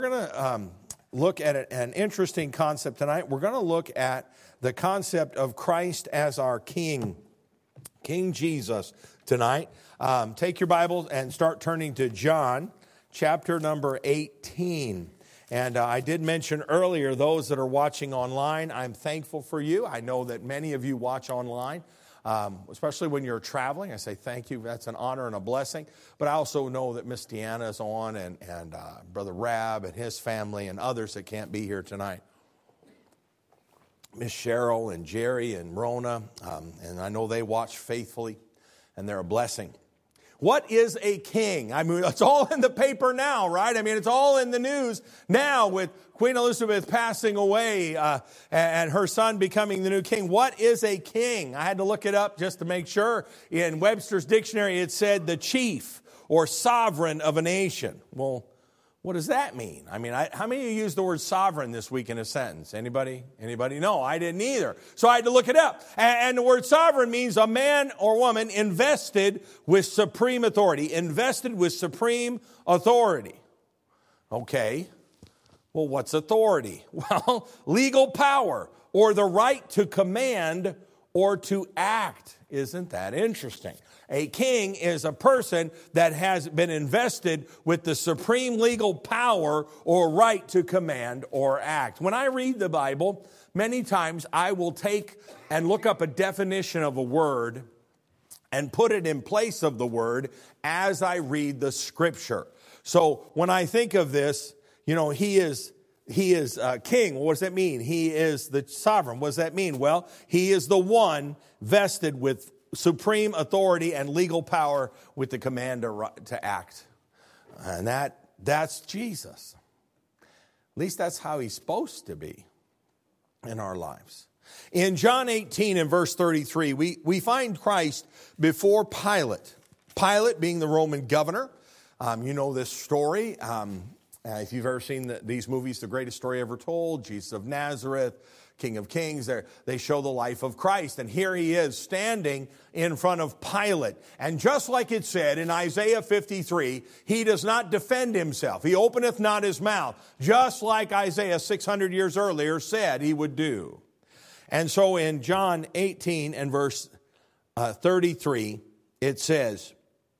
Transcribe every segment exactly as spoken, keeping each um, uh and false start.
We're going to um, look at an interesting concept tonight. We're going to look at the concept of Christ as our King, King Jesus tonight. Um, take your Bible and start turning to John chapter number eighteen. And uh, I did mention earlier, those that are watching online, I'm thankful for you. I know that many of you watch online. Um, especially when you're traveling. I say thank you. That's an honor and a blessing. But I also know that Miss Deanna is on and, and uh, Brother Rab and his family and others that can't be here tonight. Miss Cheryl and Jerry and Rona. Um, and I know they watch faithfully and they're a blessing. What is a king? I mean, it's all in the paper now, right? I mean, it's all in the news now with Queen Elizabeth passing away uh, and her son becoming the new king. What is a king? I had to look it up just to make sure. In Webster's dictionary, it said the chief or sovereign of a nation. Well, what does that mean? I mean, I, how many of you used the word sovereign this week in a sentence? Anybody? Anybody? No, I didn't either. So I had to look it up. And, and the word sovereign means a man or woman invested with supreme authority. Invested with supreme authority. Okay. Well, what's authority? Well, legal power or the right to command or to act. Isn't that interesting? A king is a person that has been invested with the supreme legal power or right to command or act. When I read the Bible, many times I will take and look up a definition of a word and put it in place of the word as I read the scripture. So when I think of this, you know, he is... He is uh, king. What does that mean? He is the sovereign. What does that mean? Well, he is the one vested with supreme authority and legal power with the command to, to act. And that that's Jesus. At least that's how he's supposed to be in our lives. In John eighteen and verse thirty-three, we, we find Christ before Pilate. Pilate being the Roman governor. Um, you know this story. Um Uh, if you've ever seen the, these movies, The Greatest Story Ever Told, Jesus of Nazareth, King of Kings, they show the life of Christ. And here he is standing in front of Pilate. And just like it said in Isaiah fifty-three, he does not defend himself. He openeth not his mouth, just like Isaiah six hundred years earlier said he would do. And so in John eighteen and verse uh, thirty-three, it says,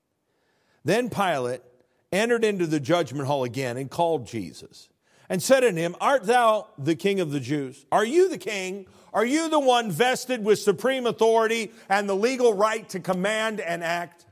Then Pilate entered into the judgment hall again and called Jesus and said unto him, Art thou the king of the Jews? Are you the king? Are you the one vested with supreme authority and the legal right to command and act?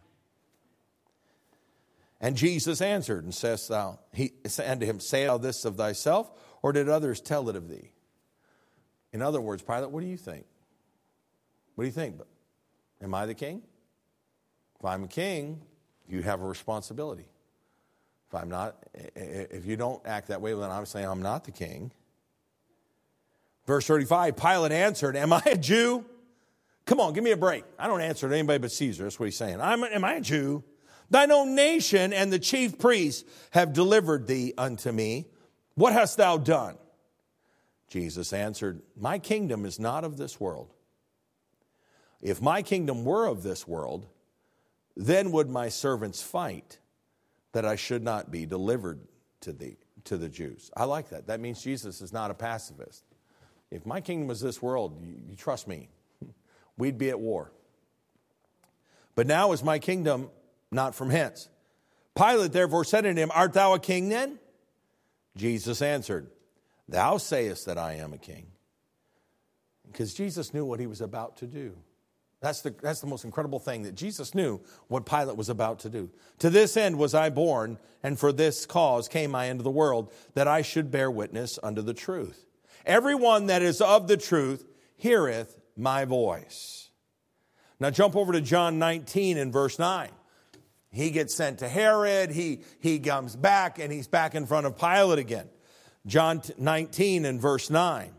And Jesus answered and says thou, he said to him, Say thou this of thyself, or did others tell it of thee? In other words, Pilate, what do you think? What do you think? Am I the king? If I'm a king, you have a responsibility. If I'm not, if you don't act that way, then I'm saying I'm not the king. Verse thirty-five, Pilate answered, Am I a Jew? Come on, give me a break. I don't answer to anybody but Caesar. That's what he's saying. I'm, am I a Jew? Thine own nation and the chief priests have delivered thee unto me. What hast thou done? Jesus answered, My kingdom is not of this world. If my kingdom were of this world, then would my servants fight, that I should not be delivered to the, to the Jews. I like that. That means Jesus is not a pacifist. If my kingdom was this world, you, you trust me, we'd be at war. But now is my kingdom not from hence. Pilate therefore said unto him, Art thou a king then? Jesus answered, Thou sayest that I am a king. Because Jesus knew what he was about to do. That's the, that's the most incredible thing, that Jesus knew what Pilate was about to do. To this end was I born, and for this cause came I into the world, that I should bear witness unto the truth. Everyone that is of the truth heareth my voice. Now jump over to John nineteen and verse nine. He gets sent to Herod. He, he comes back, and he's back in front of Pilate again. John nineteen and verse nine.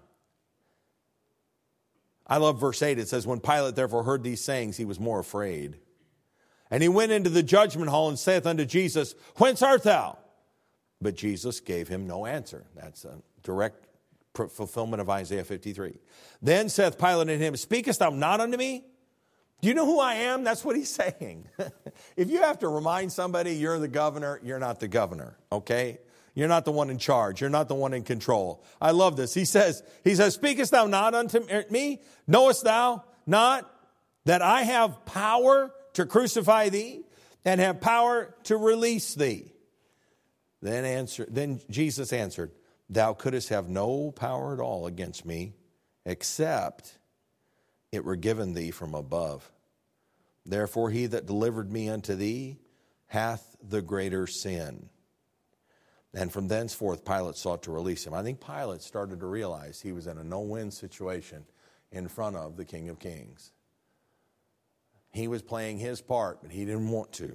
I love verse eight. It says, When Pilate therefore heard these sayings, he was more afraid. And he went into the judgment hall and saith unto Jesus, Whence art thou? But Jesus gave him no answer. That's a direct fulfillment of Isaiah fifty-three. Then saith Pilate unto him, Speakest thou not unto me? Do you know who I am? That's what he's saying. If you have to remind somebody you're the governor, you're not the governor, okay? You're not the one in charge. You're not the one in control. I love this. He says, he says, speakest thou not unto me? Knowest thou not that I have power to crucify thee and have power to release thee? Then answer, then Jesus answered, thou couldst have no power at all against me, except it were given thee from above. Therefore he that delivered me unto thee hath the greater sin. And from thenceforth Pilate sought to release him. I think Pilate started to realize he was in a no-win situation in front of the King of Kings. He was playing his part, but he didn't want to.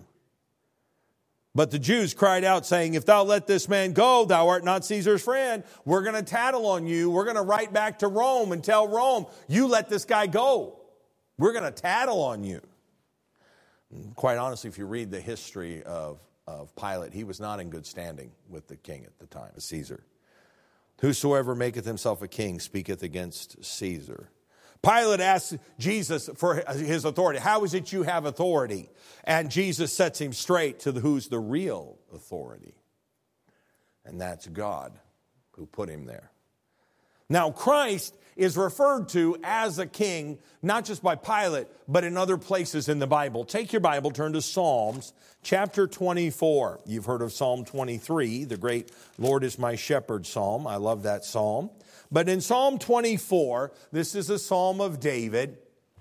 But the Jews cried out, saying, if thou let this man go, thou art not Caesar's friend. We're going to tattle on you. We're going to write back to Rome and tell Rome, you let this guy go. We're going to tattle on you. And quite honestly, if you read the history of, of Pilate, he was not in good standing with the king at the time, Caesar. Whosoever maketh himself a king speaketh against Caesar. Pilate asks Jesus for his authority. How is it you have authority? And Jesus sets him straight to the, who's the real authority. And that's God who put him there. Now, Christ is referred to as a king, not just by Pilate, but in other places in the Bible. Take your Bible, turn to Psalms chapter twenty-four. You've heard of Psalm twenty-three, the great Lord is my shepherd psalm. I love that psalm. But in Psalm twenty-four, this is a psalm of David.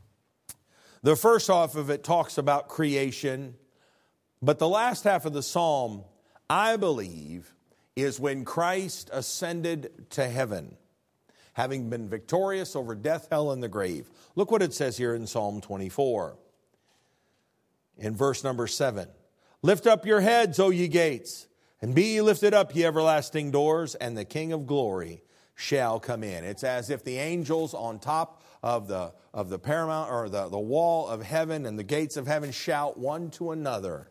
The first half of it talks about creation. But the last half of the psalm, I believe, is when Christ ascended to heaven, having been victorious over death, hell, and the grave. Look what it says here in Psalm twenty-four. In verse number seven. Lift up your heads, O ye gates, and be ye lifted up, ye everlasting doors, and the King of glory shall come in. It's as if the angels on top of the of the paramount or the, the wall of heaven and the gates of heaven shout one to another.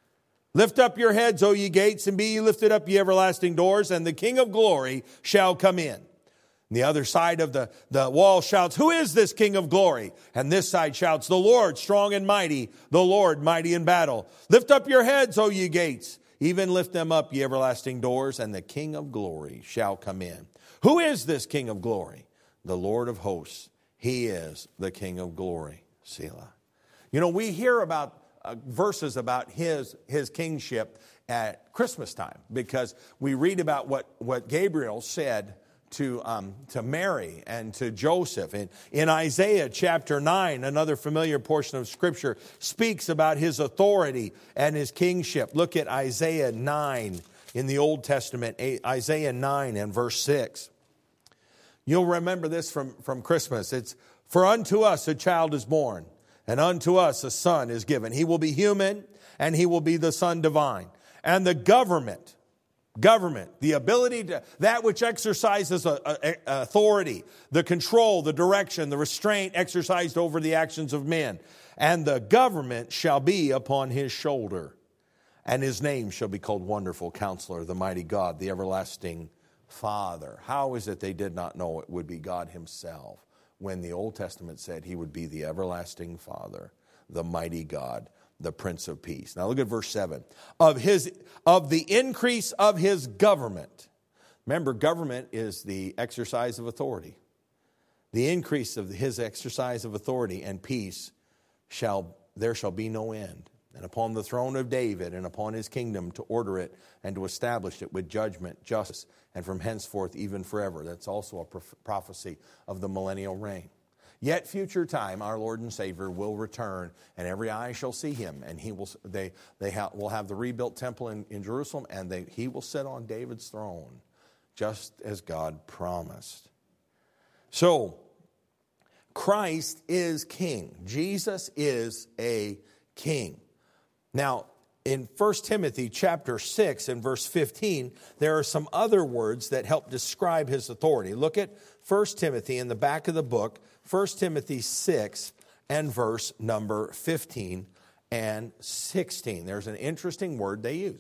Lift up your heads, O ye gates, and be ye lifted up, ye everlasting doors, and the King of glory shall come in. And the other side of the, the wall shouts, who is this King of glory? And this side shouts, the Lord strong and mighty, the Lord mighty in battle. Lift up your heads, O ye gates, even lift them up, ye everlasting doors, and the King of glory shall come in. Who is this King of glory? The Lord of hosts. He is the King of glory. Selah. You know, we hear about uh, verses about his, his kingship at Christmas time because we read about what, what Gabriel said to, um, to Mary and to Joseph. And in Isaiah chapter nine, another familiar portion of Scripture speaks about his authority and his kingship. Look at Isaiah nine in the Old Testament, Isaiah nine and verse six. You'll remember this from, from Christmas. It's, for unto us a child is born, and unto us a son is given. He will be human, and he will be the Son divine. And the government, government, the ability to, that which exercises a, a, a authority, the control, the direction, the restraint exercised over the actions of men. And the government shall be upon his shoulder. And his name shall be called Wonderful Counselor, the Mighty God, the Everlasting Father. How is it they did not know it would be God himself when the Old Testament said he would be the everlasting Father, the mighty God, the Prince of Peace? Now look at verse seven. Of his, of the increase of his government. Remember, government is the exercise of authority. The increase of his exercise of authority and peace shall, there shall be no end. And upon the throne of David and upon his kingdom to order it and to establish it with judgment, justice, and from henceforth even forever. That's also a prophecy of the millennial reign. Yet future time, our Lord and Savior will return, and every eye shall see him, and he will. They they ha, will have the rebuilt temple in, in Jerusalem, and they, he will sit on David's throne, just as God promised. So, Christ is king. Jesus is a king. Now, in First Timothy chapter six and verse fifteen, there are some other words that help describe his authority. Look at First Timothy in the back of the book, First Timothy six and verse number fifteen and sixteen. There's an interesting word they use.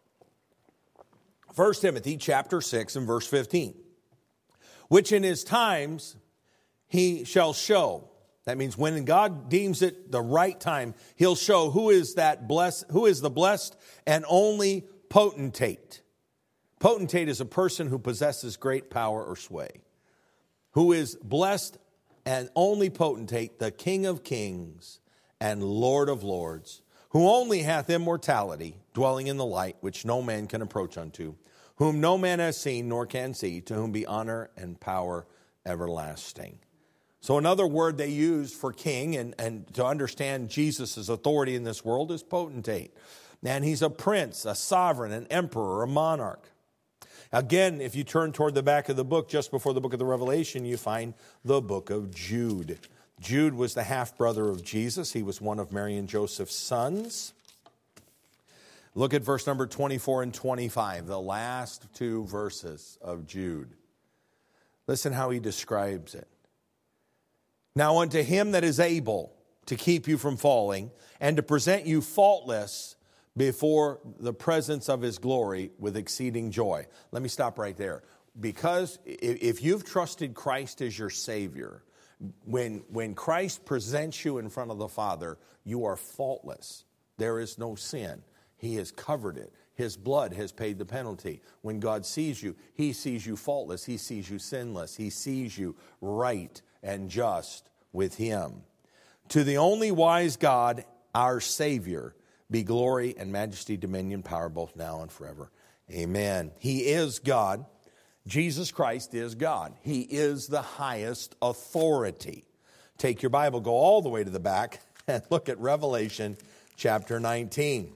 First Timothy chapter six and verse fifteen. Which in his times he shall show. That means when God deems it the right time, he'll show who is that blessed, who is the blessed and only potentate. Potentate is a person who possesses great power or sway, who is blessed and only potentate, the King of kings and Lord of lords, who only hath immortality, dwelling in the light, which no man can approach unto, whom no man has seen nor can see, to whom be honor and power everlasting. So another word they used for king and, and to understand Jesus' authority in this world is potentate. And he's a prince, a sovereign, an emperor, a monarch. Again, if you turn toward the back of the book, just before the book of the Revelation, you find the book of Jude. Jude was the half-brother of Jesus. He was one of Mary and Joseph's sons. Look at verse number twenty-four and twenty-five, the last two verses of Jude. Listen how he describes it. Now unto him that is able to keep you from falling and to present you faultless before the presence of his glory with exceeding joy. Let me stop right there. Because if you've trusted Christ as your Savior, when, when Christ presents you in front of the Father, you are faultless. There is no sin. He has covered it. His blood has paid the penalty. When God sees you, he sees you faultless. He sees you sinless. He sees you right and just with him. To the only wise God, our Savior, be glory and majesty, dominion, power, both now and forever. Amen. He is God. Jesus Christ is God. He is the highest authority. Take your Bible, go all the way to the back, and look at Revelation chapter nineteen.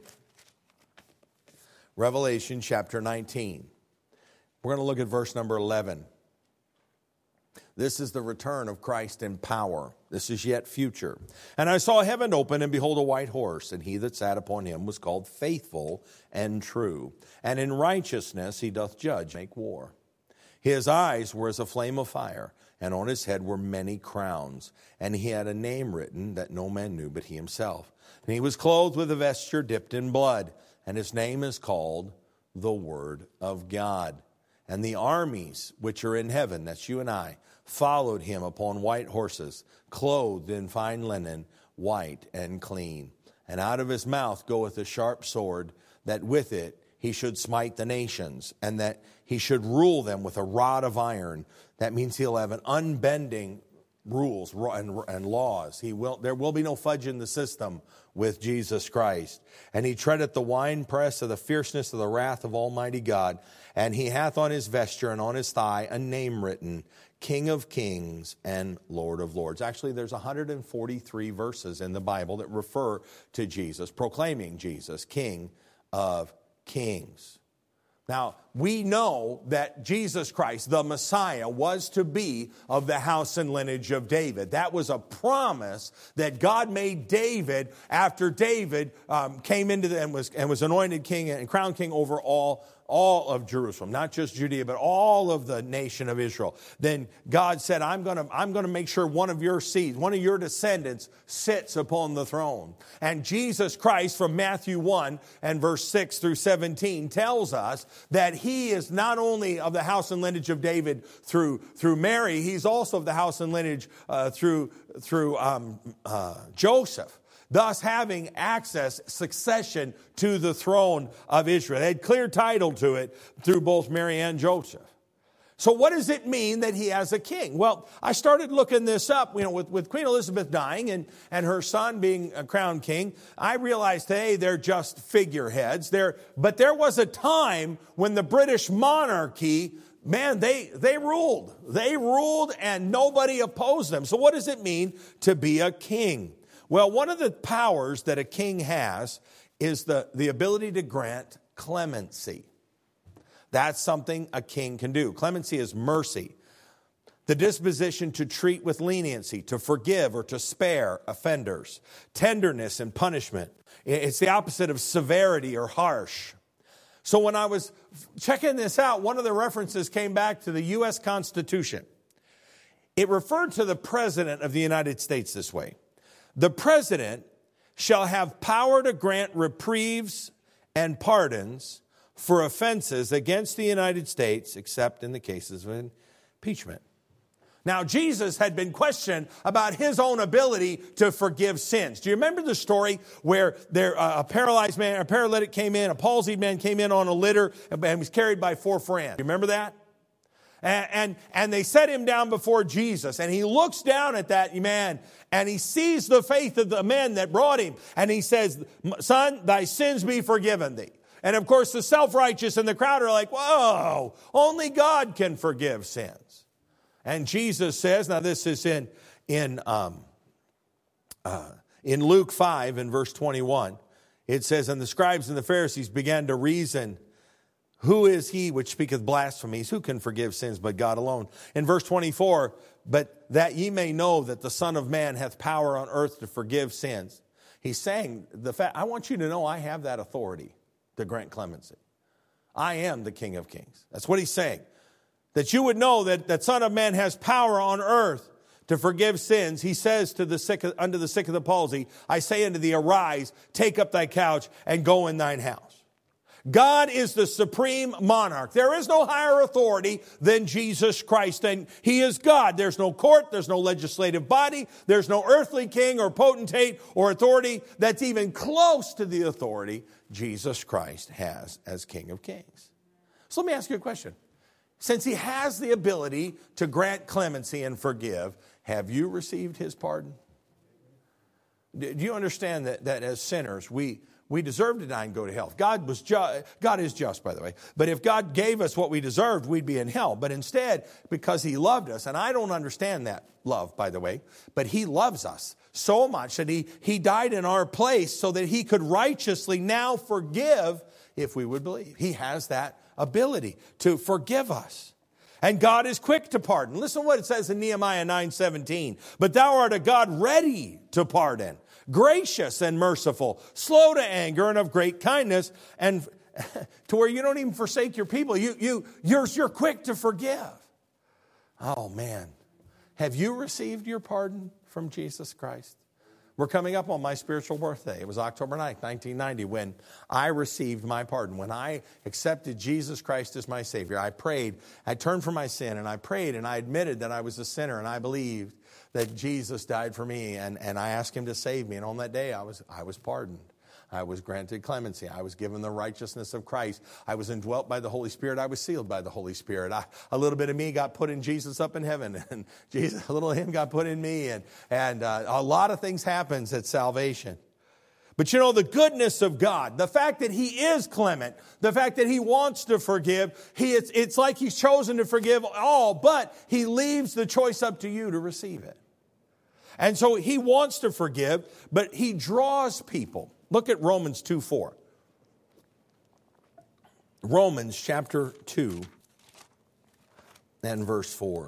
Revelation chapter nineteen. We're going to look at verse number eleven. This is the return of Christ in power. This is yet future. And I saw heaven open, and behold, a white horse, and he that sat upon him was called Faithful and True. And in righteousness he doth judge, make war. His eyes were as a flame of fire, and on his head were many crowns. And he had a name written that no man knew but he himself. And he was clothed with a vesture dipped in blood, and his name is called the Word of God. And the armies which are in heaven, that's you and I, followed him upon white horses, clothed in fine linen, white and clean. And out of his mouth goeth a sharp sword, that with it he should smite the nations, and that he should rule them with a rod of iron. That means he'll have an unbending rules and, and laws. He will. There will be no fudge in the system with Jesus Christ. And he treadeth the winepress of the fierceness of the wrath of Almighty God. And he hath on his vesture and on his thigh a name written, King of Kings and Lord of Lords. Actually, there's one hundred forty-three verses in the Bible that refer to Jesus, proclaiming Jesus, King of Kings. Now, we know that Jesus Christ, the Messiah, was to be of the house and lineage of David. That was a promise that God made David after David um, came into the, and was and was anointed king and crowned king over all all of Jerusalem, not just Judea, but all of the nation of Israel. Then God said, I'm going to I'm going to make sure one of your seeds, one of your descendants sits upon the throne. And Jesus Christ from Matthew one and verse six through seventeen tells us that he is not only of the house and lineage of David through through Mary, he's also of the house and lineage uh, through through um, uh, Joseph. Thus having access, succession to the throne of Israel. They had clear title to it through both Mary and Joseph. So what does it mean that he has a king? Well, I started looking this up, you know, with, with Queen Elizabeth dying and, and her son being a crowned king. I realized today they're just figureheads. They're, but there was a time when the British monarchy, man, they, they ruled. They ruled and nobody opposed them. So what does it mean to be a king? Well, one of the powers that a king has is the, the ability to grant clemency. That's something a king can do. Clemency is mercy, the disposition to treat with leniency, to forgive or to spare offenders. Tenderness and punishment. It's the opposite of severity or harsh. So when I was checking this out, one of the references came back to the U S Constitution. It referred to the President of the United States this way. The President shall have power to grant reprieves and pardons for offenses against the United States, except in the cases of impeachment. Now, Jesus had been questioned about his own ability to forgive sins. Do you remember the story where there, uh, a paralyzed man, a paralytic came in, a palsied man came in on a litter and was carried by four friends? Do you remember that? And, and, and they set him down before Jesus, and he looks down at that man, and he sees the faith of the men that brought him, and he says, "Son, thy sins be forgiven thee." And of course, the self-righteous in the crowd are like, "Whoa, only God can forgive sins." And Jesus says, now this is in in um, uh, in Luke five in verse twenty-one. It says, "And the scribes and the Pharisees began to reason, who is he which speaketh blasphemies? Who can forgive sins but God alone?" In verse twenty-four, "But that ye may know that the Son of Man hath power on earth to forgive sins." He's saying, the fact, I want you to know I have that authority to grant clemency. I am the King of Kings. That's what he's saying. That you would know that that Son of Man has power on earth to forgive sins. He says to the sick, unto the sick of the palsy, "I say unto thee, arise, take up thy couch, and go in thine house." God is the supreme monarch. There is no higher authority than Jesus Christ, and he is God. There's no court, there's no legislative body, there's no earthly king or potentate or authority that's even close to the authority Jesus Christ has as King of Kings. So let me ask you a question. Since he has the ability to grant clemency and forgive, have you received his pardon? Do you understand that, that as sinners, we, we deserve to die and go to hell? God was ju- God is just, by the way. But if God gave us what we deserved, we'd be in hell. But instead, because he loved us, and I don't understand that love, by the way, but he loves us so much that he, he died in our place so that he could righteously now forgive if we would believe. He has that ability to forgive us. And God is quick to pardon. Listen to what it says in Nehemiah nine seventeen. "But thou art a God ready to pardon, gracious and merciful, slow to anger and of great kindness," and to where you don't even forsake your people. You, you, you're, you're quick to forgive. Oh man. Have you received your pardon from Jesus Christ? We're coming up on my spiritual birthday. It was October ninth, nineteen ninety, when I received my pardon. When I accepted Jesus Christ as my Savior, I prayed, I turned from my sin, and I prayed, and I admitted that I was a sinner, and I believed that Jesus died for me, and, and I asked him to save me. And on that day, I was I was pardoned. I was granted clemency. I was given the righteousness of Christ. I was indwelt by the Holy Spirit. I was sealed by the Holy Spirit. I, a little bit of me got put in Jesus up in heaven, and Jesus, a little of him got put in me, and, and uh, a lot of things happens at salvation. But you know, the goodness of God, the fact that he is clement, the fact that he wants to forgive, he, it's, it's like he's chosen to forgive all, but he leaves the choice up to you to receive it. And so he wants to forgive, but he draws people. Look at Romans two four. Romans chapter two and verse four.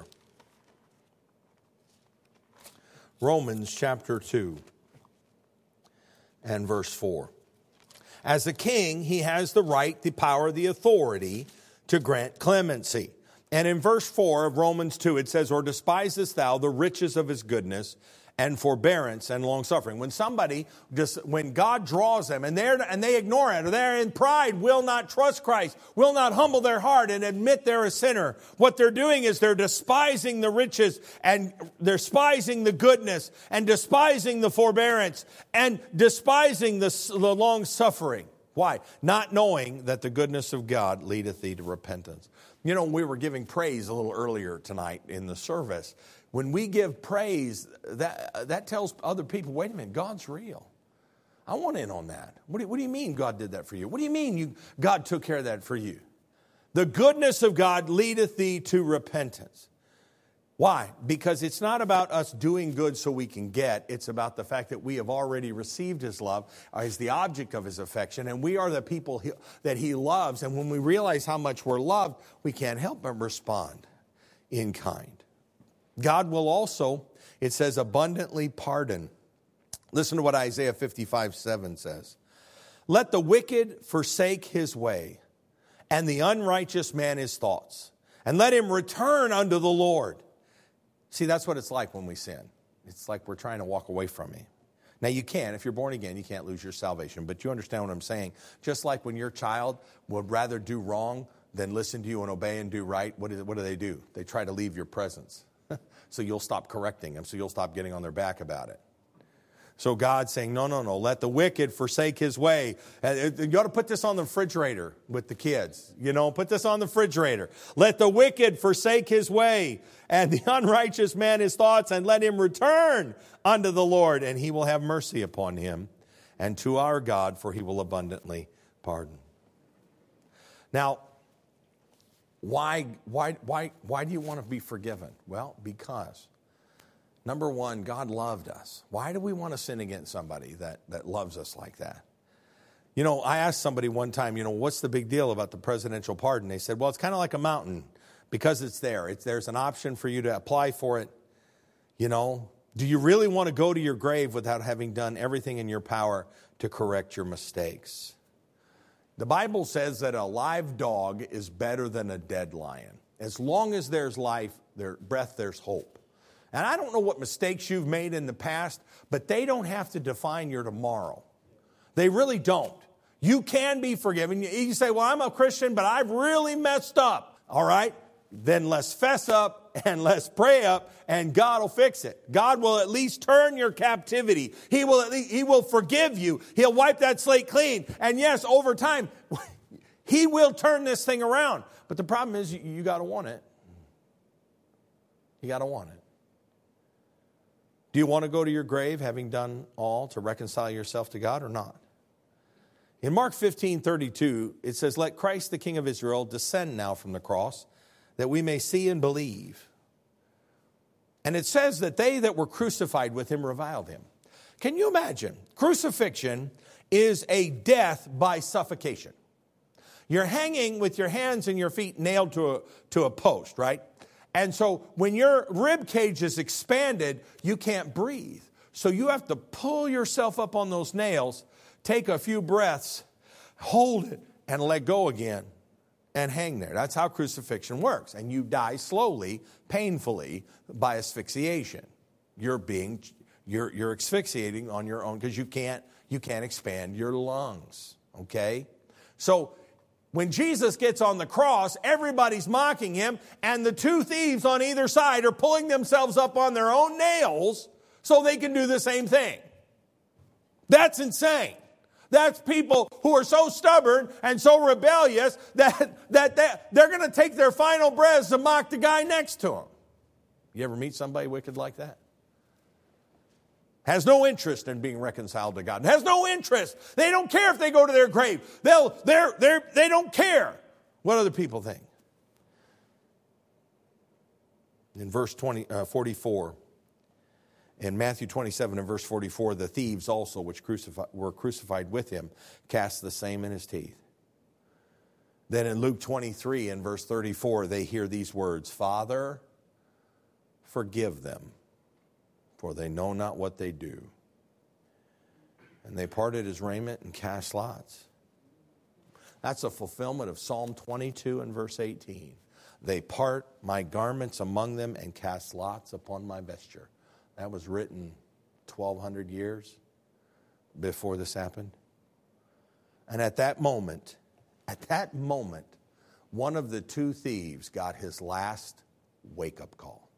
Romans chapter two and verse four. "As a king, he has the right, the power, the authority to grant clemency." And in verse four of Romans two, it says, "Or despisest thou the riches of his goodness and forbearance and long-suffering?" When somebody, just when God draws them and, they're, and they ignore it, or they're in pride, will not trust Christ, will not humble their heart and admit they're a sinner, what they're doing is they're despising the riches, and they're despising the goodness, and despising the forbearance, and despising the, the long-suffering. Why? Not knowing that the goodness of God leadeth thee to repentance. You know, we were giving praise a little earlier tonight in the service. When we give praise, that, that tells other people, wait a minute, God's real. I want in on that. What do, what do you mean God did that for you? What do you mean you, God took care of that for you? The goodness of God leadeth thee to repentance. Why? Because it's not about us doing good so we can get. It's about the fact that we have already received his love as the object of his affection, and we are the people he, that he loves. And when we realize how much we're loved, we can't help but respond in kind. God will also, it says, abundantly pardon. Listen to what Isaiah fifty-five seven says. "Let the wicked forsake his way, and the unrighteous man his thoughts, and let him return unto the Lord." See, that's what it's like when we sin. It's like we're trying to walk away from him. Now, you can. If you're born again, you can't lose your salvation. But you understand what I'm saying. Just like when your child would rather do wrong than listen to you and obey and do right, what do, what do they do? They try to leave your presence. So you'll stop correcting them. So you'll stop getting on their back about it. So God's saying, no, no, no, let the wicked forsake his way. And you ought to put this on the refrigerator with the kids. You know, put this on the refrigerator. Let the wicked forsake his way, and the unrighteous man his thoughts, and let him return unto the Lord, and he will have mercy upon him, and to our God, for he will abundantly pardon. Now, why, why, why, why do you want to be forgiven? Well, because number one, God loved us. Why do we want to sin against somebody that, that loves us like that? You know, I asked somebody one time, you know, what's the big deal about the presidential pardon? They said, well, it's kind of like a mountain because it's there. It's, there's an option for you to apply for it. You know, do you really want to go to your grave without having done everything in your power to correct your mistakes? The Bible says that a live dog is better than a dead lion. As long as there's life, there's breath, there's hope. And I don't know what mistakes you've made in the past, but they don't have to define your tomorrow. They really don't. You can be forgiven. You say, well, I'm a Christian, but I've really messed up. All right? Then let's fess up and let's pray up, and God will fix it. God will at least turn your captivity. He will at least, He will forgive you. He'll wipe that slate clean. And yes, over time, He will turn this thing around. But the problem is you, you got to want it. You got to want it. Do you want to go to your grave having done all to reconcile yourself to God or not? In Mark fifteen thirty-two, it says, let Christ the King of Israel descend now from the cross, that we may see and believe. And it says that they that were crucified with him reviled him. Can you imagine? Crucifixion is a death by suffocation. You're hanging with your hands and your feet nailed to a, to a post, right? And so when your rib cage is expanded, you can't breathe. So you have to pull yourself up on those nails, take a few breaths, hold it, and let go again. And hang there. That's how crucifixion works. And you die slowly, painfully, by asphyxiation. You're being, you're, you're asphyxiating on your own because you can't, you can't expand your lungs. Okay? So when Jesus gets on the cross, everybody's mocking him, and the two thieves on either side are pulling themselves up on their own nails so they can do the same thing. That's insane. That's people who are so stubborn and so rebellious that, that they, they're going to take their final breaths to mock the guy next to them. You ever meet somebody wicked like that? Has no interest in being reconciled to God. Has no interest. They don't care if they go to their grave. They'll, they're, they're, they don't care what other people think. In verse twenty, uh, forty-four, in Matthew twenty-seven and verse forty-four, the thieves also which crucified, were crucified with him cast the same in his teeth. Then in Luke twenty-three and verse thirty-four, they hear these words, Father, forgive them, for they know not what they do. And they parted his raiment and cast lots. That's a fulfillment of Psalm twenty-two and verse eighteen. They part my garments among them and cast lots upon my vesture. That was written twelve hundred years before this happened. And at that moment, at that moment, one of the two thieves got his last wake-up call.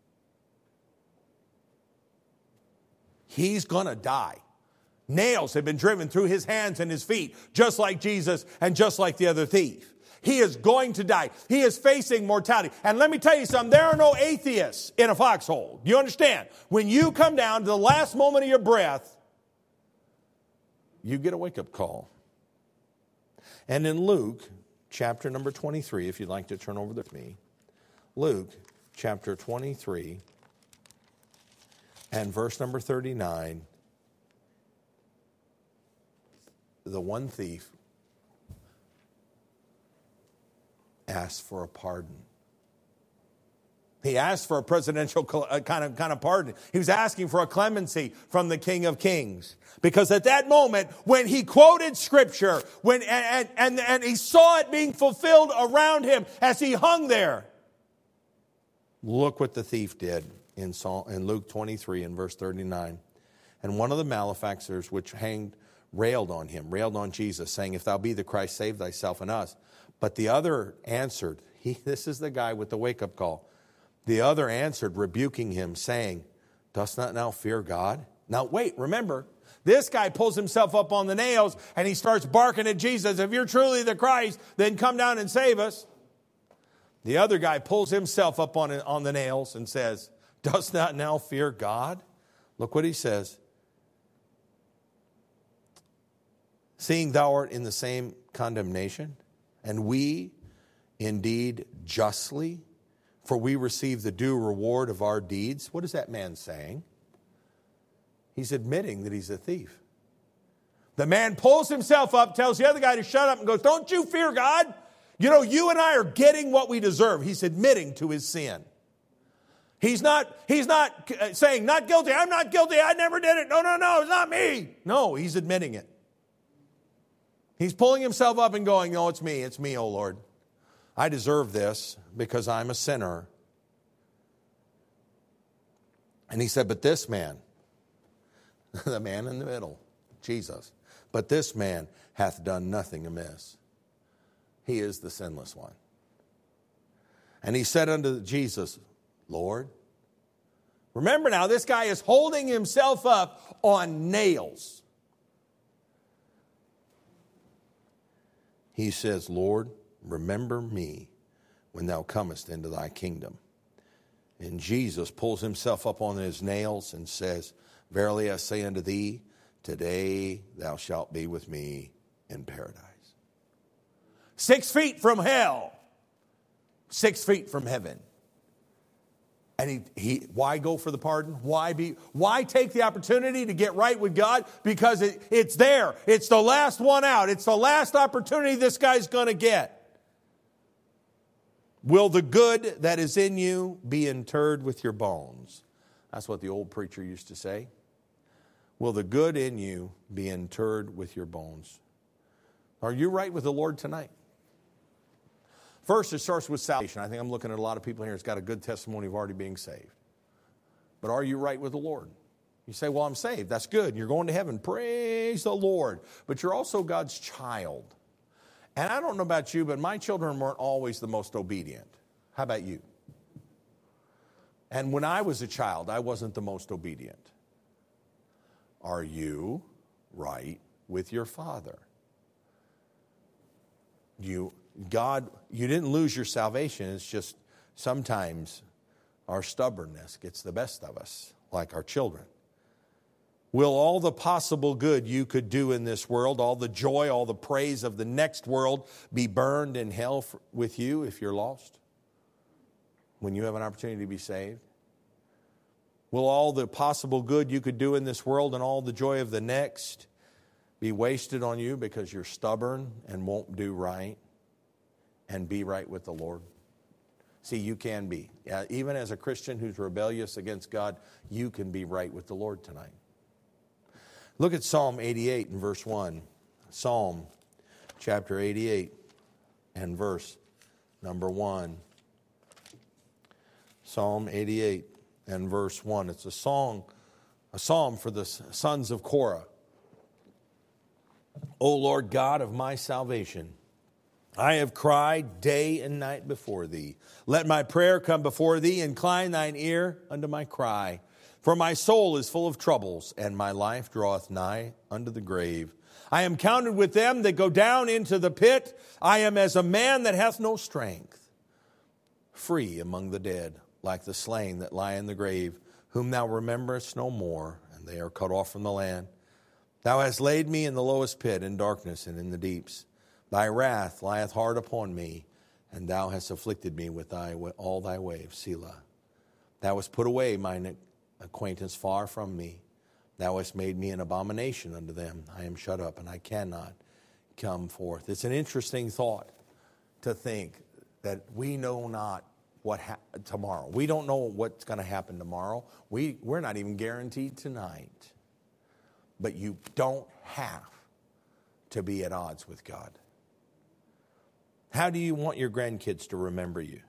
He's going to die. Nails have been driven through his hands and his feet, just like Jesus and just like the other thief. He is going to die. He is facing mortality. And let me tell you something, there are no atheists in a foxhole. Do you understand? When you come down to the last moment of your breath, you get a wake-up call. And in Luke, chapter number twenty-three, if you'd like to turn over with me, Luke, chapter twenty-three, and verse number thirty-nine, the one thief asked for a pardon. He asked for a presidential kind of, kind of pardon. He was asking for a clemency from the King of Kings. Because at that moment, when he quoted Scripture, when and, and, and he saw it being fulfilled around him as he hung there, look what the thief did in, Psalm, in Luke twenty-three and verse thirty-nine. And one of the malefactors which hanged railed on him, railed on Jesus, saying, if thou be the Christ, save thyself and us. But the other answered, he, this is the guy with the wake-up call, The other answered, rebuking him, saying, dost not now fear God? Now wait, remember, this guy pulls himself up on the nails and he starts barking at Jesus. If you're truly the Christ, then come down and save us. The other guy pulls himself up on, on the nails and says, dost not now fear God? Look what he says. Seeing thou art in the same condemnation, and we indeed justly, for we receive the due reward of our deeds. What is that man saying? He's admitting that he's a thief. The man pulls himself up, tells the other guy to shut up and goes, don't you fear God? You know, you and I are getting what we deserve. He's admitting to his sin. He's not, he's not saying, not guilty, I'm not guilty, I never did it. No, no, no, it's not me. No, he's admitting it. He's pulling himself up and going, no, it's me, it's me, oh Lord. I deserve this because I'm a sinner. And he said, but this man, the man in the middle, Jesus, but this man hath done nothing amiss. He is the sinless one. And he said unto Jesus, Lord, remember now, this guy is holding himself up on nails. He says, Lord, remember me when thou comest into thy kingdom. And Jesus pulls himself up on his nails and says, verily I say unto thee, today thou shalt be with me in paradise. Six feet from hell. Six feet from heaven. And he, he, why go for the pardon? Why be? Why take the opportunity to get right with God? Because it, it's there. It's the last one out. It's the last opportunity this guy's going to get. Will the good that is in you be interred with your bones? That's what the old preacher used to say. Will the good in you be interred with your bones? Are you right with the Lord tonight? First, it starts with salvation. I think I'm looking at a lot of people here that's got a good testimony of already being saved. But are you right with the Lord? You say, well, I'm saved. That's good. You're going to heaven. Praise the Lord. But you're also God's child. And I don't know about you, but my children weren't always the most obedient. How about you? And when I was a child, I wasn't the most obedient. Are you right with your Father? You, God, you didn't lose your salvation. It's just sometimes our stubbornness gets the best of us, like our children. Will all the possible good you could do in this world, all the joy, all the praise of the next world be burned in hell for, with you if you're lost? When you have an opportunity to be saved? Will all the possible good you could do in this world and all the joy of the next be wasted on you because you're stubborn and won't do right and be right with the Lord? See, you can be. Yeah, even as a Christian who's rebellious against God, you can be right with the Lord tonight. Look at Psalm eighty-eight and verse one. Psalm chapter eighty-eight and verse number one. Psalm eighty-eight and verse one. It's a song, a psalm for the sons of Korah. O Lord God of my salvation, I have cried day and night before thee. Let my prayer come before thee. Incline thine ear unto my cry. For my soul is full of troubles, and my life draweth nigh unto the grave. I am counted with them that go down into the pit. I am as a man that hath no strength, free among the dead, like the slain that lie in the grave, whom thou rememberest no more, and they are cut off from the land. Thou hast laid me in the lowest pit, in darkness and in the deeps. Thy wrath lieth hard upon me, and thou hast afflicted me with thy all thy waves, Selah. Thou hast put away mine acquaintance far from me. Thou hast made me an abomination unto them. I am shut up, and I cannot come forth. It's an interesting thought to think that we know not what ha- tomorrow. We don't know what's going to happen tomorrow. We, we're not even guaranteed tonight. But you don't have to be at odds with God. How do you want your grandkids to remember you?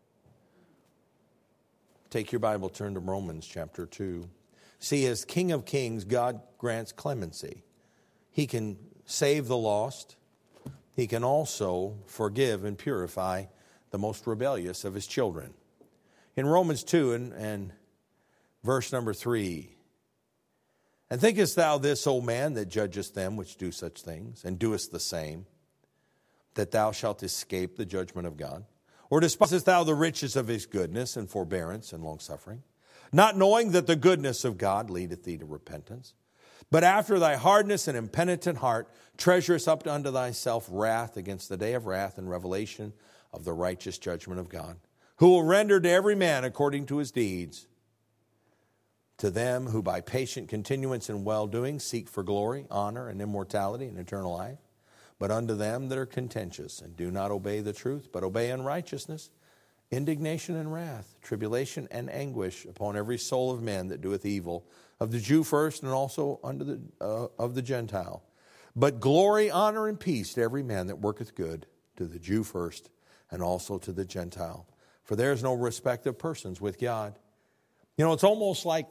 Take your Bible, turn to Romans chapter two. See, as King of Kings, God grants clemency. He can save the lost. He can also forgive and purify the most rebellious of his children. In Romans two and, and verse number three, and thinkest thou this, O man, that judgest them which do such things, and doest the same, that thou shalt escape the judgment of God? Or despisest thou the riches of his goodness and forbearance and longsuffering, not knowing that the goodness of God leadeth thee to repentance? But after thy hardness and impenitent heart treasurest up unto thyself wrath against the day of wrath and revelation of the righteous judgment of God, who will render to every man according to his deeds. To them who by patient continuance in well-doing seek for glory, honor, and immortality and eternal life. But unto them that are contentious and do not obey the truth, but obey unrighteousness, indignation and wrath, tribulation and anguish upon every soul of men that doeth evil, of the Jew first and also unto the uh, of the Gentile. But glory, honor, and peace to every man that worketh good, to the Jew first and also to the Gentile. For there is no respect of persons with God. You know, it's almost like,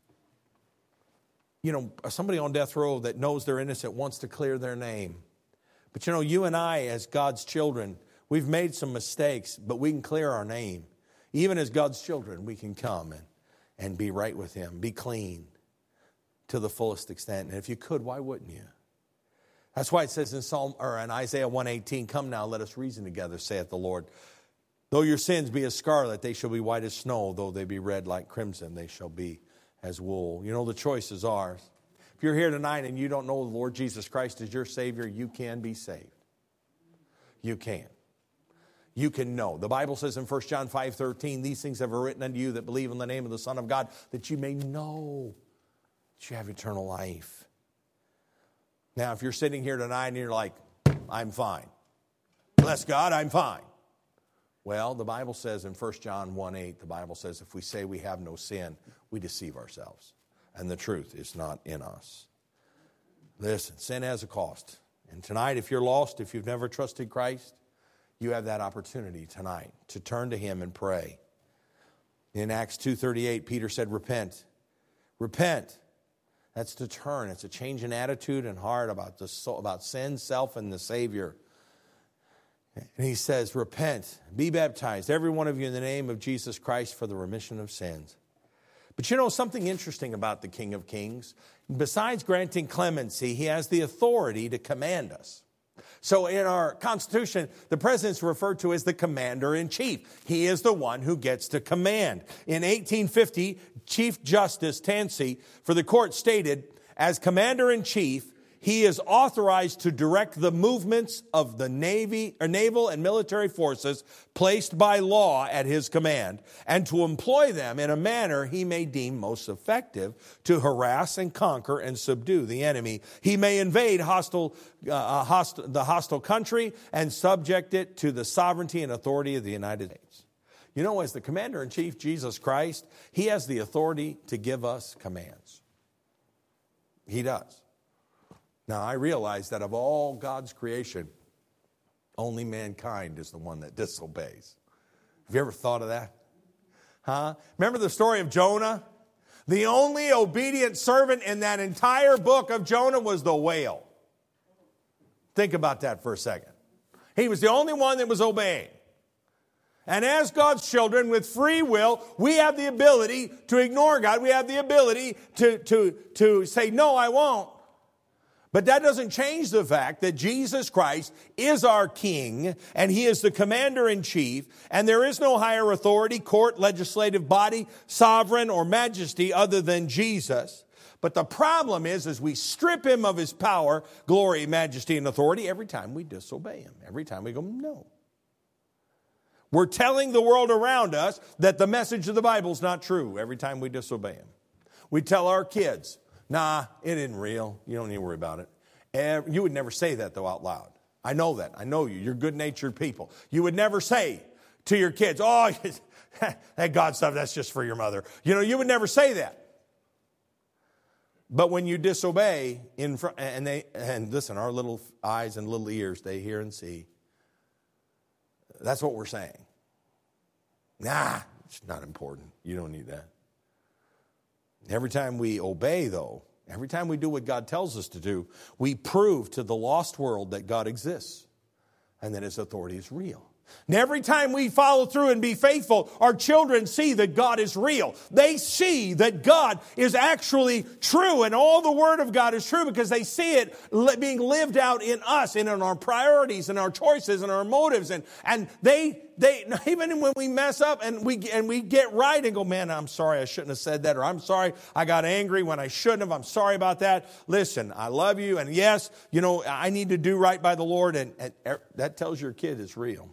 you know, somebody on death row that knows they're innocent wants to clear their name. But you know, you and I as God's children, we've made some mistakes, but we can clear our name. Even as God's children, we can come and, and be right with Him, be clean to the fullest extent. And if you could, why wouldn't you? That's why it says in Psalm or in Isaiah one eighteen, come now, let us reason together, saith the Lord. Though your sins be as scarlet, they shall be white as snow. Though they be red like crimson, they shall be as wool. You know, the choice is ours. If you're here tonight and you don't know the Lord Jesus Christ as your Savior, you can be saved. You can. You can know. The Bible says in First John five thirteen, these things have I written unto you that believe in the name of the Son of God, that you may know that you have eternal life. Now, if you're sitting here tonight and you're like, I'm fine. Bless God, I'm fine. Well, the Bible says in First John one eight, the Bible says if we say we have no sin, we deceive ourselves. And the truth is not in us. Listen, sin has a cost. And tonight, if you're lost, if you've never trusted Christ, you have that opportunity tonight to turn to Him and pray. In Acts two thirty-eight, Peter said, repent. Repent. That's to turn. It's a change in attitude and heart about, the soul, about sin, self, and the Savior. And he says, repent, be baptized, every one of you in the name of Jesus Christ for the remission of sins. But you know something interesting about the King of Kings? Besides granting clemency, He has the authority to command us. So in our Constitution, the president's referred to as the commander-in-chief. He is the one who gets to command. In eighteen fifty, Chief Justice Tansey for the court stated, as commander-in-chief, he is authorized to direct the movements of the Navy or naval and military forces placed by law at his command, and to employ them in a manner he may deem most effective to harass and conquer and subdue the enemy. He may invade hostile, uh, hostile, the hostile country and subject it to the sovereignty and authority of the United States. You know, as the commander-in-chief, Jesus Christ, He has the authority to give us commands. He does. Now, I realize that of all God's creation, only mankind is the one that disobeys. Have you ever thought of that? Huh? Remember the story of Jonah? The only obedient servant in that entire book of Jonah was the whale. Think about that for a second. He was the only one that was obeying. And as God's children with free will, we have the ability to ignore God. We have the ability to, to, to say, no, I won't. But that doesn't change the fact that Jesus Christ is our King, and He is the commander-in-chief, and there is no higher authority, court, legislative body, sovereign, or majesty other than Jesus. But the problem is, is we strip Him of His power, glory, majesty, and authority every time we disobey Him. Every time we go, no. We're telling the world around us that the message of the Bible is not true every time we disobey Him. We tell our kids, nah, it isn't real. You don't need to worry about it. You would never say that, though, out loud. I know that. I know you. You're good-natured people. You would never say to your kids, oh, that God stuff, that's just for your mother. You know, you would never say that. But when you disobey, in front, and they and listen, our little eyes and little ears, they hear and see. That's what we're saying. Nah, it's not important. You don't need that. Every time we obey, though, every time we do what God tells us to do, we prove to the lost world that God exists and that His authority is real. And every time we follow through and be faithful, our children see that God is real. They see that God is actually true, and all the Word of God is true because they see it being lived out in us and in our priorities and our choices and our motives. And, and they, they, even when we mess up and we, and we get right and go, man, I'm sorry I shouldn't have said that, or I'm sorry I got angry when I shouldn't have. I'm sorry about that. Listen, I love you. And yes, you know, I need to do right by the Lord. And, and that tells your kid it's real.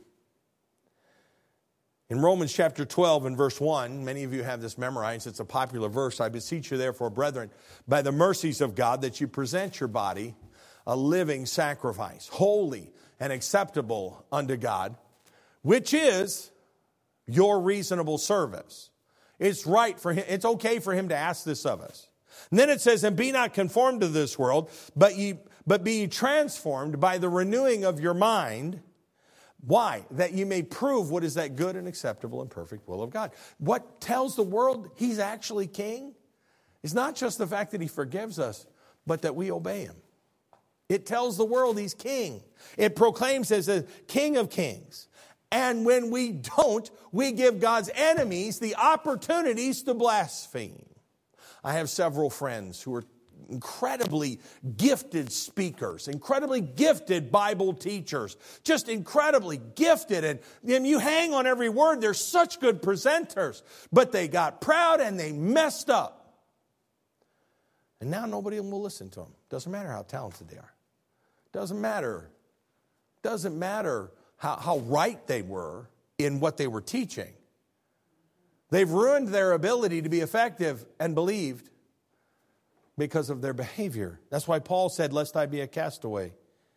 In Romans chapter twelve and verse one, many of you have this memorized. It's a popular verse. I beseech you therefore, brethren, by the mercies of God, that you present your body a living sacrifice, holy and acceptable unto God, which is your reasonable service. It's right for him. It's okay for him to ask this of us. And then it says, and be not conformed to this world, but ye, but be ye transformed by the renewing of your mind. Why? That you may prove what is that good and acceptable and perfect will of God. What tells the world he's actually king is not just the fact that he forgives us, but that we obey him. It tells the world he's king. It proclaims as a king of kings. And when we don't, we give God's enemies the opportunities to blaspheme. I have several friends who are incredibly gifted speakers, incredibly gifted Bible teachers, just incredibly gifted. And, and you hang on every word. They're such good presenters. But they got proud and they messed up. And now nobody will listen to them. Doesn't matter how talented they are. Doesn't matter. Doesn't matter how, how right they were in what they were teaching. They've ruined their ability to be effective and believed because of their behavior. That's why Paul said, lest I be a castaway.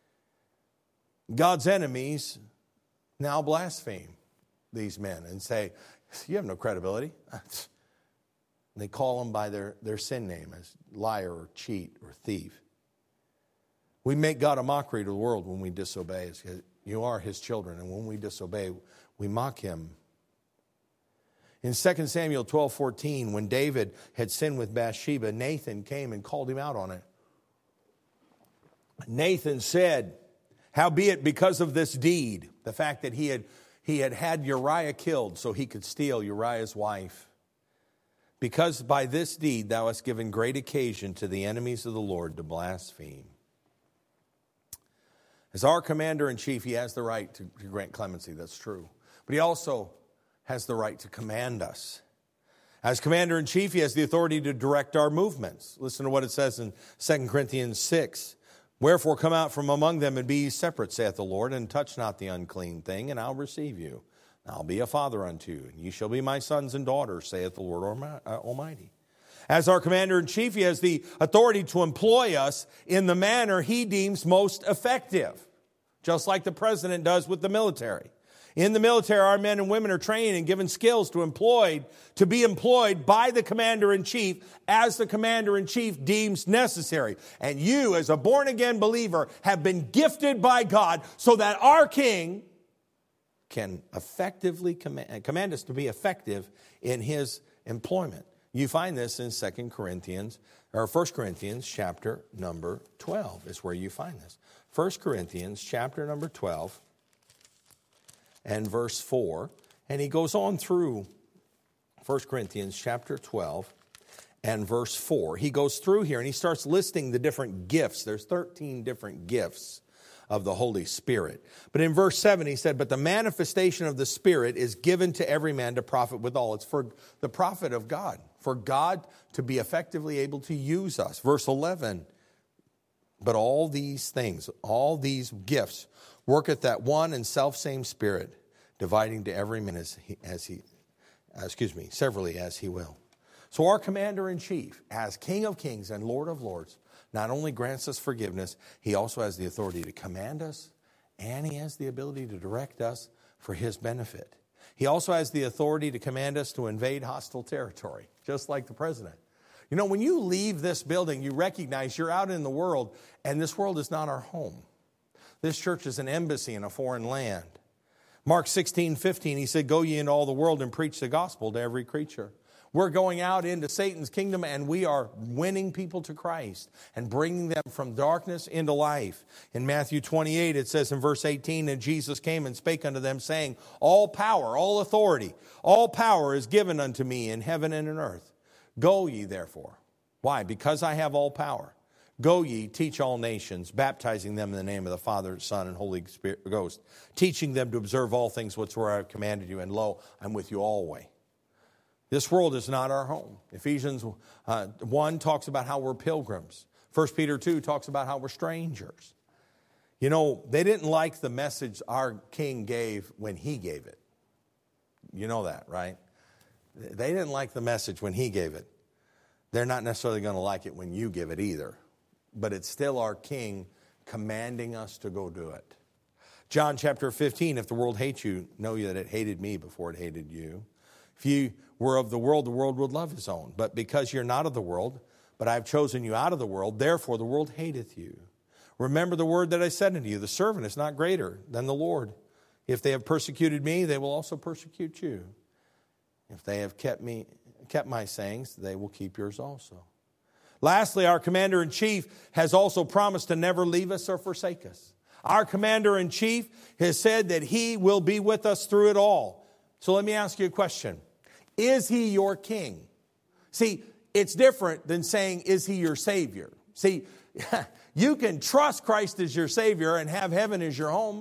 God's enemies now blaspheme these men and say, you have no credibility. They call them by their, their sin name as liar or cheat or thief. We make God a mockery to the world when we disobey. You are his children, and when we disobey, we mock him. In Second Samuel twelve fourteen, when David had sinned with Bathsheba, Nathan came and called him out on it. Nathan said, howbeit because of this deed, the fact that he had, he had had Uriah killed so he could steal Uriah's wife, because by this deed thou hast given great occasion to the enemies of the Lord to blaspheme. As our commander-in-chief, he has the right to, to grant clemency, that's true. But he also has the right to command us. As commander-in-chief, he has the authority to direct our movements. Listen to what it says in Second Corinthians six. Wherefore come out from among them and be ye separate, saith the Lord, and touch not the unclean thing, and I'll receive you. And I'll be a father unto you, and ye shall be my sons and daughters, saith the Lord Almighty. As our commander-in-chief, he has the authority to employ us in the manner he deems most effective, just like the president does with the military. In the military, our men and women are trained and given skills to employed, to be employed by the commander-in-chief as the commander-in-chief deems necessary. And you, as a born-again believer, have been gifted by God so that our King can effectively command, command us to be effective in his employment. You find this in Second Corinthians, or First Corinthians chapter number twelve is where you find this. First Corinthians chapter number twelve. And verse four, and he goes on through First Corinthians chapter twelve and verse four. He goes through here and he starts listing the different gifts. There's thirteen different gifts of the Holy Spirit. But in verse seven he said, but the manifestation of the Spirit is given to every man to profit withal. It's for the profit of God, for God to be effectively able to use us. Verse eleven, but all these things, all these gifts, worketh that one and selfsame Spirit, dividing to every man as he, as he uh, excuse me, severally as he will. So our commander-in-chief, as King of kings and Lord of lords, not only grants us forgiveness, he also has the authority to command us, and he has the ability to direct us for his benefit. He also has the authority to command us to invade hostile territory, just like the president. You know, when you leave this building, you recognize you're out in the world, and this world is not our home. This church is an embassy in a foreign land. Mark sixteen fifteen, he said, go ye into all the world and preach the gospel to every creature. We're going out into Satan's kingdom and we are winning people to Christ and bringing them from darkness into life. In Matthew twenty-eight, it says in verse eighteen, and Jesus came and spake unto them, saying, all power, all authority, all power is given unto me in heaven and in earth. Go ye therefore. Why? Because I have all power. Go ye, teach all nations, baptizing them in the name of the Father, Son, and Holy Spirit, Ghost, teaching them to observe all things whatsoever I have commanded you, and lo, I'm with you always. This world is not our home. Ephesians uh, one talks about how we're pilgrims. First Peter two talks about how we're strangers. You know, they didn't like the message our King gave when he gave it. You know that, right? They didn't like the message when he gave it. They're not necessarily going to like it when you give it either. But it's still our King commanding us to go do it. John chapter fifteen, if the world hates you, know you that it hated me before it hated you. If you were of the world, the world would love his own. But because you're not of the world, but I have chosen you out of the world, therefore the world hateth you. Remember the word that I said unto you, the servant is not greater than the Lord. If they have persecuted me, they will also persecute you. If they have kept me, kept my sayings, they will keep yours also. Lastly, our commander-in-chief has also promised to never leave us or forsake us. Our commander-in-chief has said that he will be with us through it all. So let me ask you a question. Is he your king? See, it's different than saying, is he your Savior? See, you can trust Christ as your Savior and have heaven as your home,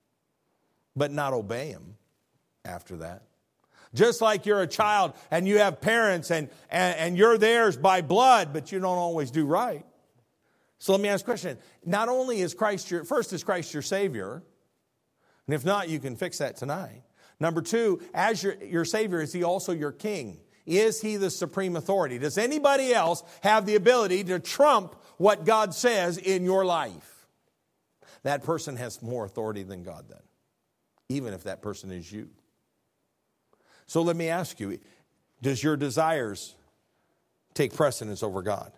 but not obey him after that. Just like you're a child and you have parents and, and, and you're theirs by blood, but you don't always do right. So let me ask a question. Not only is Christ your, first is Christ your Savior, and if not, you can fix that tonight. Number two, as your, your Savior, is he also your King? Is he the supreme authority? Does anybody else have the ability to trump what God says in your life? That person has more authority than God then, even if that person is you. So let me ask you, does your desires take precedence over God?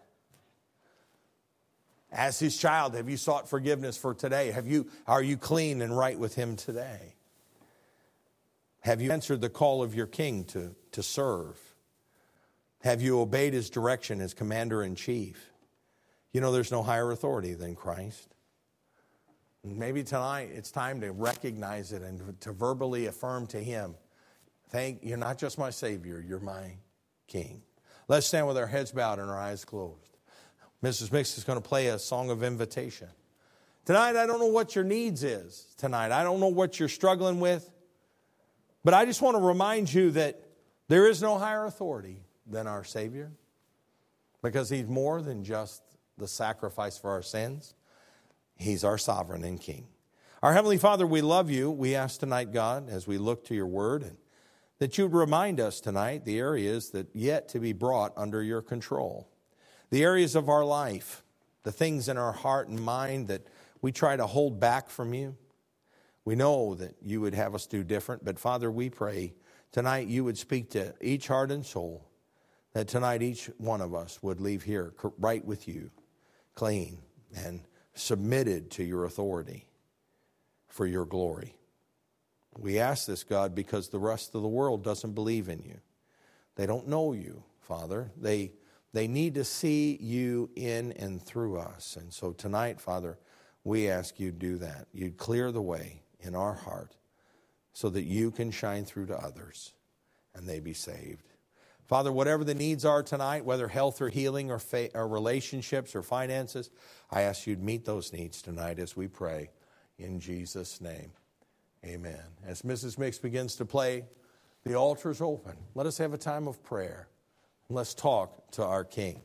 As his child, have you sought forgiveness for today? Have you, are you clean and right with him today? Have you answered the call of your king to, to serve? Have you obeyed his direction as commander-in-chief? You know there's no higher authority than Christ. Maybe tonight it's time to recognize it and to verbally affirm to him, thank, you're not just my Savior, you're my King. Let's stand with our heads bowed and our eyes closed. Missus Mix is going to play a song of invitation. Tonight, I don't know what your needs is tonight. I don't know what you're struggling with. But I just want to remind you that there is no higher authority than our Savior, because he's more than just the sacrifice for our sins. He's our sovereign and King. Our Heavenly Father, we love you. We ask tonight, God, as we look to your word, and that you'd remind us tonight the areas that yet to be brought under your control. The areas of our life, the things in our heart and mind that we try to hold back from you. We know that you would have us do different, but Father, we pray tonight you would speak to each heart and soul, that tonight each one of us would leave here right with you, clean and submitted to your authority for your glory. We ask this, God, because the rest of the world doesn't believe in you. They don't know you, Father. They, they need to see you in and through us. And so tonight, Father, we ask you to do that. You'd clear the way in our heart so that you can shine through to others and they be saved. Father, whatever the needs are tonight, whether health or healing or, fa- or relationships or finances, I ask you to meet those needs tonight as we pray in Jesus' name. Amen. As Missus Mix begins to play, the altar is open. Let us have a time of prayer. Let's talk to our King.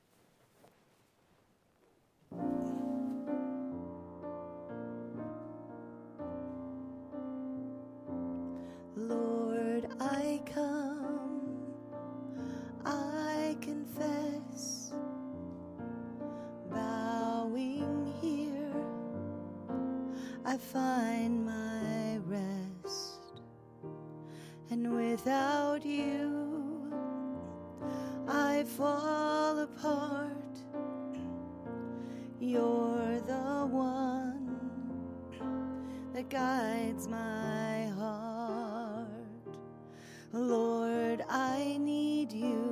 Lord, I come, I confess, bowing here, I find my rest, and without you, I fall apart. You're the one that guides my heart. Lord, I need you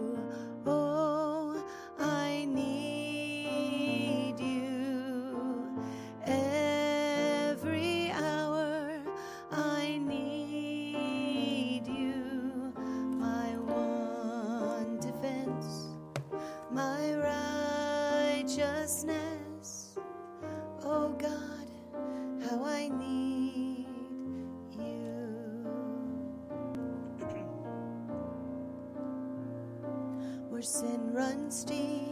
righteousness. Oh God, how I need you. Where sin runs deep,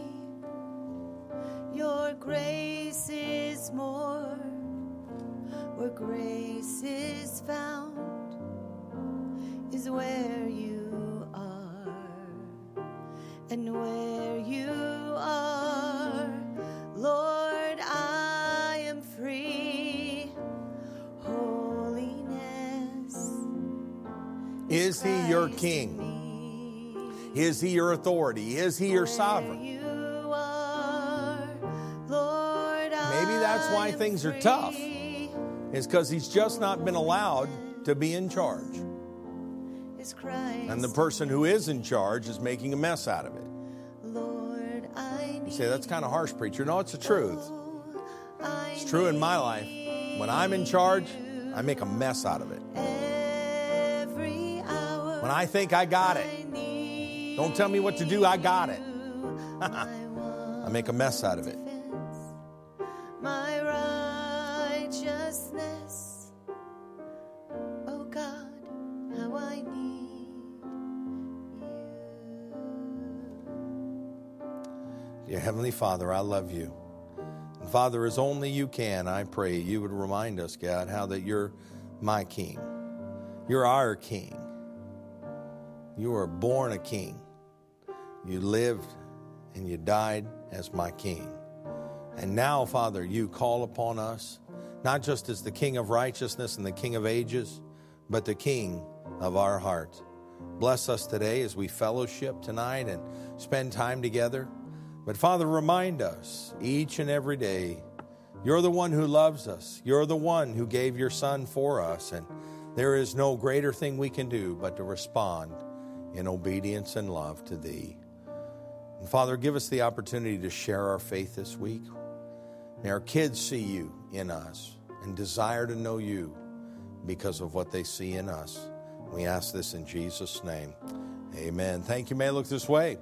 your grace is more. Where grace is found is where you are. And where you are, Lord, I am free. Holiness Is he your king? Is he your authority? Is he your sovereign? You are, Lord, Maybe that's why things are tough. It's because he's just not been allowed to be in charge. And the person who is in charge is making a mess out of it. Lord, I You say, that's kind of harsh, preacher. No, it's the truth. It's true in my life. When I'm in charge, I make a mess out of it. every hour When I think I got it, don't tell me what to do, I got it. I make a mess out of it. my righteousness. Oh God, how I need you. Dear Heavenly Father, I love you. And Father, as only you can, I pray you would remind us, God, how that you're my king. You're our king. You were born a king. You lived and you died as my king. And now, Father, you call upon us, not just as the King of righteousness and the King of ages, but the King of our heart. Bless us today as we fellowship tonight and spend time together. But Father, remind us each and every day, you're the one who loves us. You're the one who gave your Son for us. And there is no greater thing we can do but to respond in obedience and love to Thee. And Father, give us the opportunity to share our faith this week. May our kids see you in us and desire to know you because of what they see in us. We ask this in Jesus' name. Amen. Thank you. May I look this way.